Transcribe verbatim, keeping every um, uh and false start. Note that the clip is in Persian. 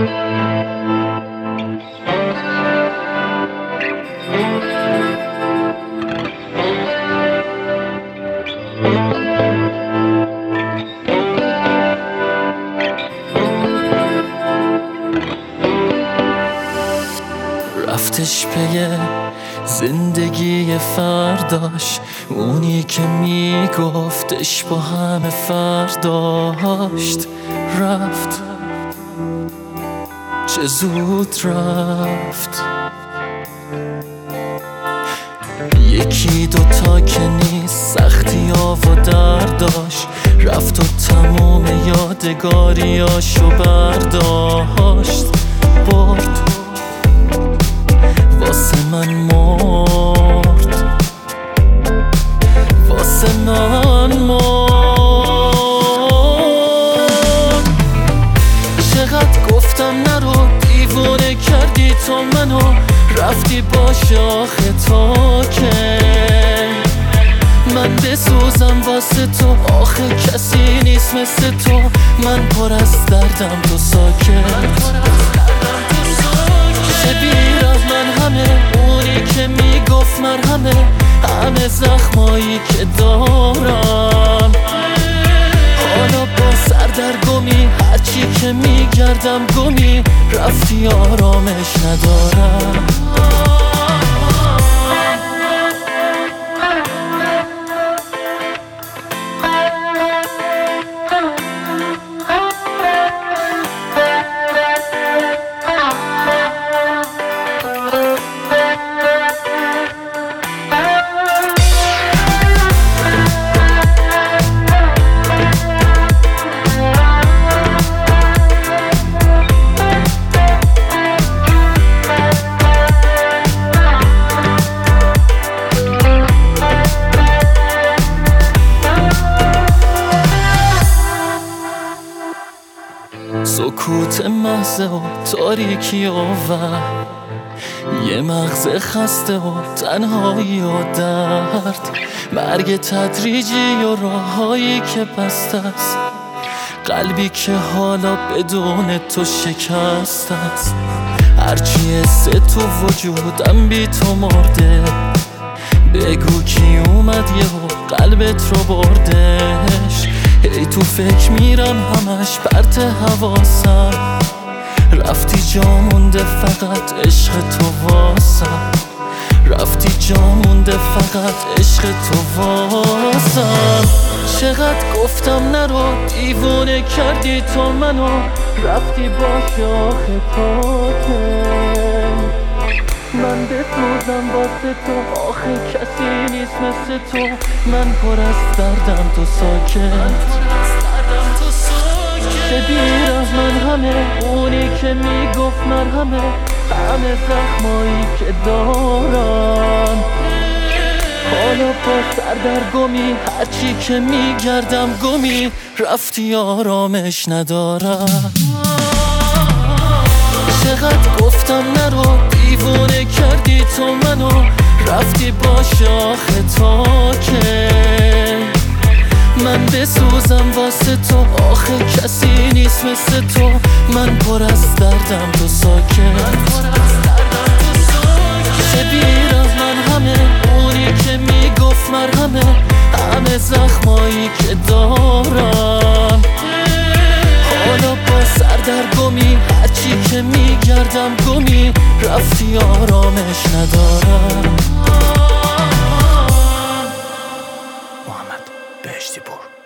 رفتش پی زندگی فرداش، اونی که میگفتش با همه فرداشت. رفت چه زود رفت. یکی دوتا که نیست، سختی ها و درداش، رفت و تموم یادگاریاشو برداشت. برد واسه من مرد، واسه من مرد. چقدر گفتم نرو، دیوونه کردی تو منو، رفتی با شاخه تا که من بسوزم واسه تو. آخه کسی نیست مثل تو، من پر از دردم تو ساکت. شبیر از من همه، اونی که میگفت مرهمه، همه زخمایی که دارم. حالا با سردرگمی هرچی که میگردم گمی، رفتی آرامش ندارم. سکوت محض و تاریکی و وهم، یه مغز خسته و تنهایی و درد، مرگ تدریجی و راههایی که بسته است، قلبی که حالا بدون تو شکست است. هرچی حس تو وجودم بی تو مرده، بگو کی اومد یهو قلبت رو بردش. ای تو فکر میرم همش پرت حواسم، رفتی جا مونده فقط عشق تو واسم، رفتی جا مونده فقط عشق تو واسم. چقدر گفتم نرو، دیوونه کردی تو منو، رفتی با شاخه تا که من بسوزم واسه تو. آخه کسی نیست مثل تو، من پر از دردم تو ساکت. شبیر از من همه، اونی که میگفت مرهمه، همه زخمایی که دارم. حالا با سردرگمی هرچی که میگردم گمی، رفتی آرامش ندارم. چقدر گفتم نرو، دیوونه کردی تو منو، رفتی با شاخه تا که من بسوزم واسه تو. آخه کسی نیست مثل تو، من پر از دردم تو ساکت. شبیر از من همه، اونی که میگفت مرهمه، همه زخمایی که دارم. حالا با سردرگمی هرچی که میگردم گمی، رفتی آرامش ندارم. محمد بهشتی پور.